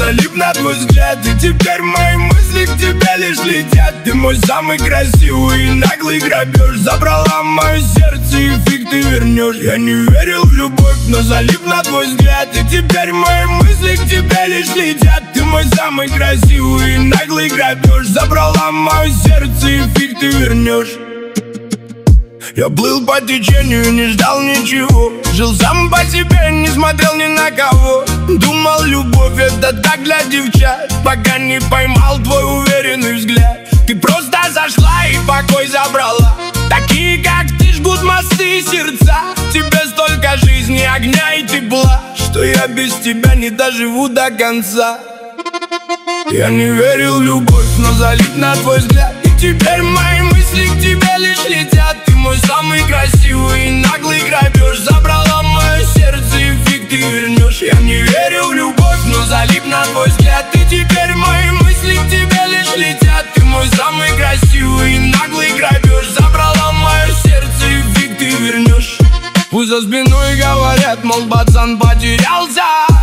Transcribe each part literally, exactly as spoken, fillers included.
залип на твой взгляд. И теперь мои мысли к тебе лишь летят. Ты мой самый красивый и наглый грабеж. Забрала мое сердце и фиг ты вернешь. Я не верил в любовь, но залип на твой взгляд. И теперь мои мысли к тебе лишь летят. Ты мой самый красивый и наглый грабеж. Забрала мое сердце и фиг ты вернешь. Я плыл по течению и не ждал ничего. Жил сам по себе, не смотрел ни на кого. Думал, любовь это так для девчат, пока не поймал твой уверенный взгляд. Ты просто зашла и покой забрала. Такие, как ты, жгут мосты и сердца. Тебе столько жизни, огня и тепла, что я без тебя не доживу до конца. Я не верил в любовь, но залип на твой взгляд. И теперь мои мысли к тебе лишь летят. Ты мой самый красивый и наглый грабеж. Забрала мое сердце и фиг ты вернешь. Я не верил в любовь, но залип на твой взгляд. И теперь мои мысли к тебе лишь летят. Ты мой самый красивый и наглый грабеж. Забрала мое сердце и фиг ты вернешь. Пусть за спиной говорят, мол, пацан потерялся.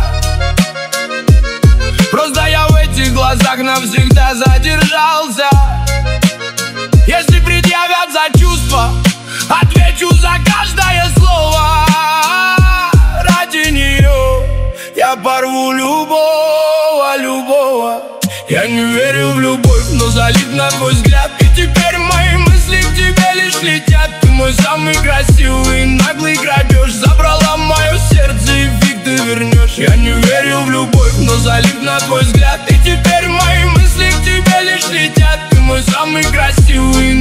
Просто я в этих глазах навсегда задержался. Если предъявят за чувства, отвечу за каждое слово. Ради нее я порву любого, любого. Я не верил в любовь, но залип на твой взгляд. И теперь мои мысли к тебе лишь летят. Ты мой самый красивый и наглый грабеж. Забрала мое сердце и фиг ты вернешь. Я не верил в любовь, но залип на твой взгляд. И теперь мои мысли к тебе лишь летят. Ты мой самый красивый